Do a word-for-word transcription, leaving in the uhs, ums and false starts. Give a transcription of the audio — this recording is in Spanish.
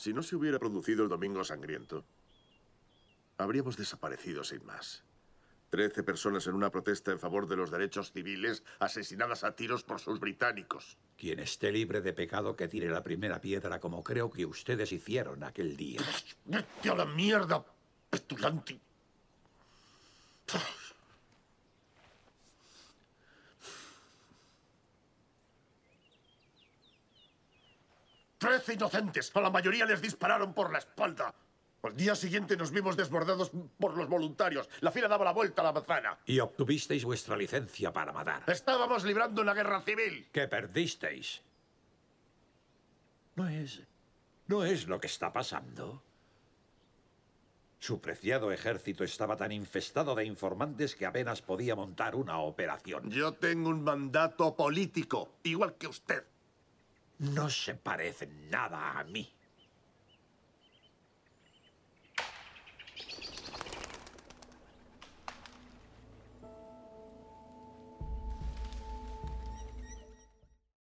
Si no se hubiera producido el Domingo Sangriento, habríamos desaparecido sin más. Trece personas en una protesta en favor de los derechos civiles, asesinadas a tiros por sus británicos. Quien esté libre de pecado que tire la primera piedra, como creo que ustedes hicieron aquel día. ¡Vete a la mierda, petulante! Trece inocentes. A la mayoría les dispararon por la espalda. Al día siguiente nos vimos desbordados por los voluntarios. La fila daba la vuelta a la manzana. Y obtuvisteis vuestra licencia para matar. Estábamos librando una guerra civil. Que perdisteis. No es... no es lo que está pasando. Su preciado ejército estaba tan infestado de informantes que apenas podía montar una operación. Yo tengo un mandato político, igual que usted. No se parecen nada a mí.